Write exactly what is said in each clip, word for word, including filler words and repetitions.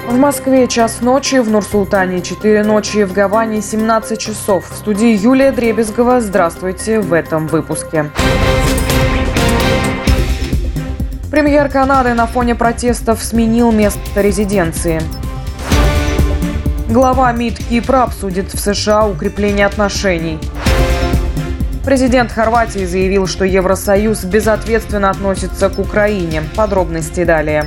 В Москве час ночи, в Нур-Султане четыре ночи, в Гаване семнадцать часов. В студии Юлия Дребезгова. Здравствуйте в этом выпуске. Премьер Канады на фоне протестов сменил место резиденции. Глава МИД Кипра обсудит в США укрепление отношений. Президент Хорватии заявил, что Евросоюз безответственно относится к Украине. Подробности далее.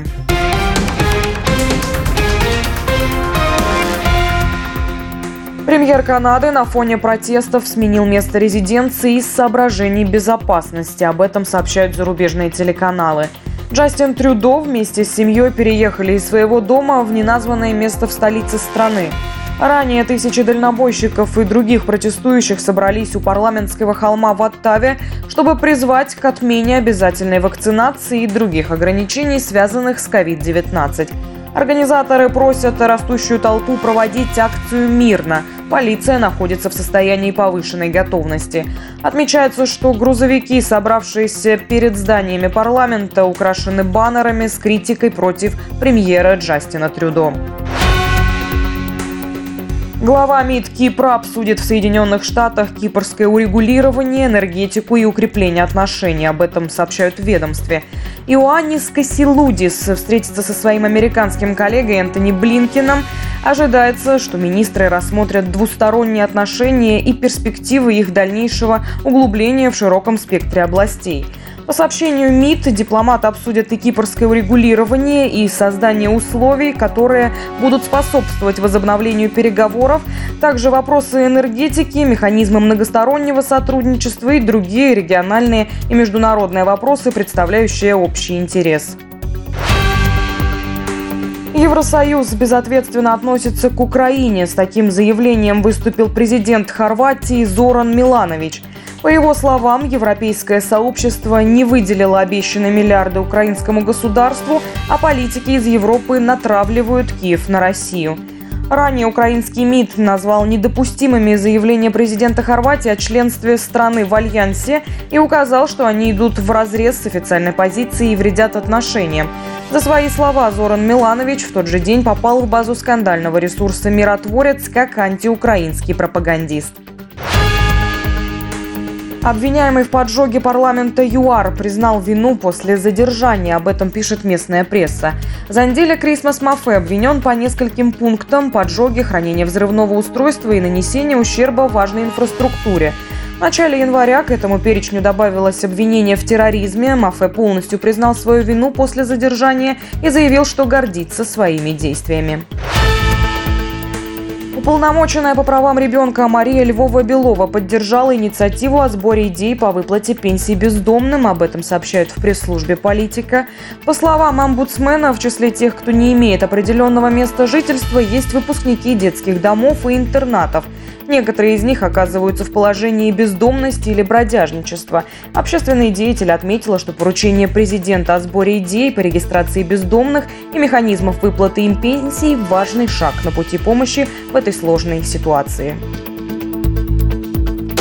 Премьер Канады на фоне протестов сменил место резиденции из соображений безопасности. Об этом сообщают зарубежные телеканалы. Джастин Трюдо вместе с семьей переехали из своего дома в неназванное место в столице страны. Ранее тысячи дальнобойщиков и других протестующих собрались у парламентского холма в Оттаве, чтобы призвать к отмене обязательной вакцинации и других ограничений, связанных с ковид девятнадцать. Организаторы просят растущую толпу проводить акцию мирно. Полиция находится в состоянии повышенной готовности. Отмечается, что грузовики, собравшиеся перед зданиями парламента, украшены баннерами с критикой против премьера Джастина Трюдо. Глава МИД Кипра обсудит в Соединенных Штатах кипрское урегулирование, энергетику и укрепление отношений. Об этом сообщают в ведомстве. Иоаннис Касилудис встретится со своим американским коллегой Энтони Блинкеном. Ожидается, что министры рассмотрят двусторонние отношения и перспективы их дальнейшего углубления в широком спектре областей. По сообщению МИД, дипломаты обсудят и кипрское урегулирование, и создание условий, которые будут способствовать возобновлению переговоров, также вопросы энергетики, механизмы многостороннего сотрудничества и другие региональные и международные вопросы, представляющие общий интерес. Евросоюз безответственно относится к Украине. С таким заявлением выступил президент Хорватии Зоран Миланович. По его словам, европейское сообщество не выделило обещанные миллиарды украинскому государству, а политики из Европы натравливают Киев на Россию. Ранее украинский МИД назвал недопустимыми заявления президента Хорватии о членстве страны в Альянсе и указал, что они идут вразрез с официальной позицией и вредят отношениям. За свои слова Зоран Миланович в тот же день попал в базу скандального ресурса «Миротворец» как антиукраинский пропагандист. Обвиняемый в поджоге парламента ЮАР признал вину после задержания. Об этом пишет местная пресса. Занделя Крисмас Мафе обвинен по нескольким пунктам: поджоге, хранение взрывного устройства и нанесение ущерба важной инфраструктуре. В начале января к этому перечню добавилось обвинение в терроризме. Мафе полностью признал свою вину после задержания и заявил, что гордится своими действиями. Уполномоченная по правам ребенка Мария Львова-Белова поддержала инициативу о сборе идей по выплате пенсий бездомным. Об этом сообщают в пресс-службе «Политика». По словам омбудсмена, в числе тех, кто не имеет определенного места жительства, есть выпускники детских домов и интернатов. Некоторые из них оказываются в положении бездомности или бродяжничества. Общественный деятель отметила, что поручение президента о сборе идей по регистрации бездомных и механизмов выплаты им пенсий – важный шаг на пути помощи в этой сложной ситуации.